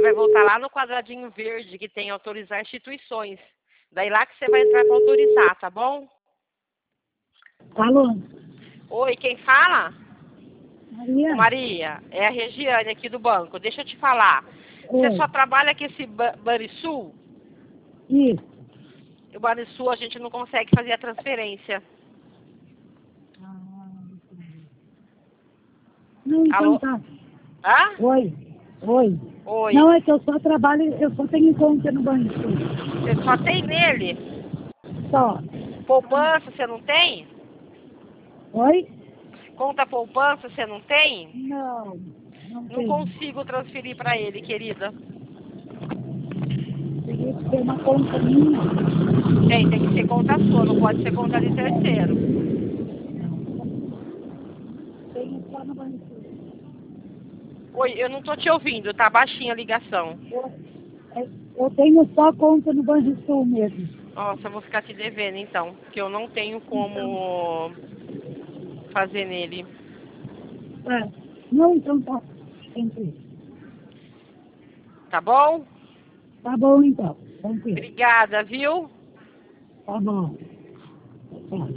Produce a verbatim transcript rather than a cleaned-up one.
vai voltar lá no quadradinho verde que tem autorizar instituições. Daí lá que você vai entrar para autorizar, tá bom? Alô? Oi, quem fala? Maria? Ô, Maria, é a Regiane aqui do banco. Deixa eu te falar. Você Oi. só trabalha com esse ba- Banrisul? Isso. O Banrisul a gente não consegue fazer a transferência. Ah, não, então Alô? tá. Hã? Oi. Oi. Oi. Não, é que eu só trabalho, eu só tenho conta no banco. Você só tem nele? Só. Poupança você não tem? Oi? Conta poupança você não tem? Não. Não Não tenho. consigo transferir para ele, querida. Teria que ter uma conta minha. Tem, tem que ser conta sua, não pode ser conta de terceiro. Tenho só no banco. Oi, eu não tô te ouvindo, tá baixinha a ligação. Eu, é- eu tenho só conta no Banco Sul mesmo. Nossa, eu vou ficar te devendo então, porque eu não tenho Então, como fazer nele. é. Não, então tá. Tranquilo. Tá bom? Tá bom então. Tranquilo. Obrigada, viu? Tá bom. Tá.